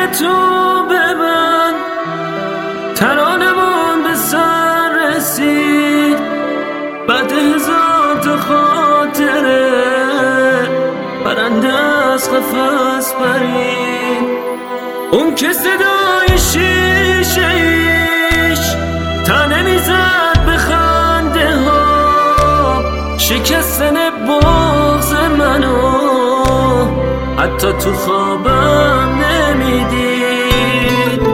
تو به من ترانمون به سر رسید، بعد هزار تا خاطره پرنده از قفس پرید. اون که صدای شیشه ایش تنه میزد به خنده ها، شکستن بغض منو حتی تو خوابم نمیدید.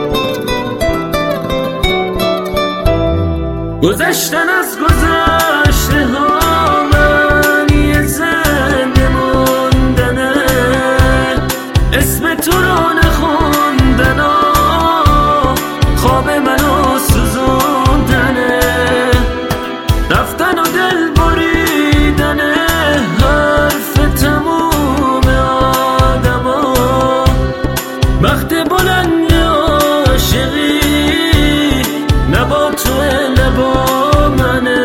گذشتن از گذشته ها من یه زنده موندنه، اسم تو رو نخوندن ها خواب منو سوزوندنه، رفتن و دل بریدنه حرف تموم آدم ها، بخت بلند عاشقی نه با توه نه با منه.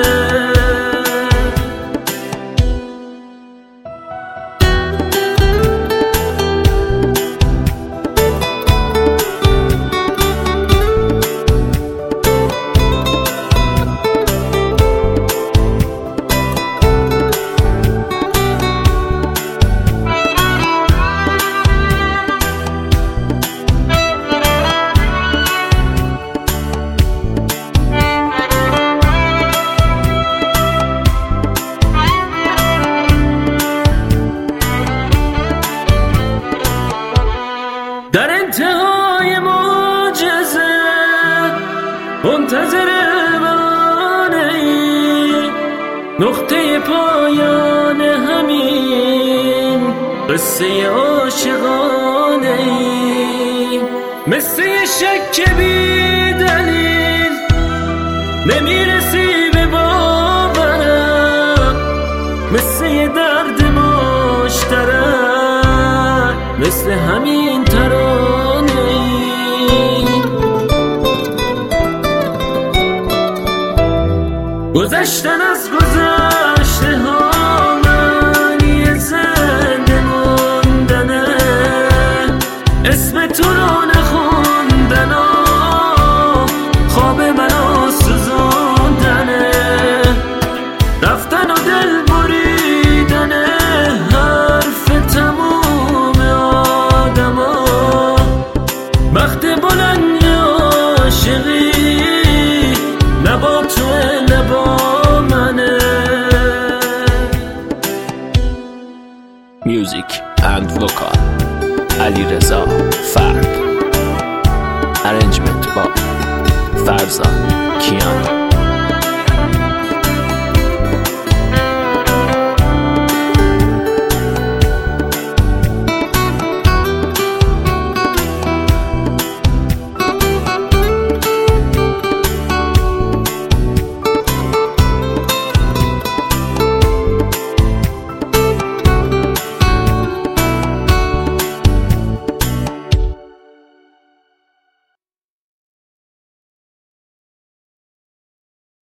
در انتهای معجزه منتظر بهانه ای، نقطه پایان همین قصه عاشقانه ای، مثل یه شک بی دلیل نمیرسی به باورم، مثل یه درد مشترک، مثل همین ترانه ای. گذشتن از گذشته ها من یه زنده موندنه، اسم تو رو نخوندن ها خواب منو سوزوندنه، رفتن و دل بریدنه حرف تموم آدم ها، بخت بلند عاشقی نه با توه نه با منه. Music and vocal علیرضا فرد، arrangement با فرزان کیانی.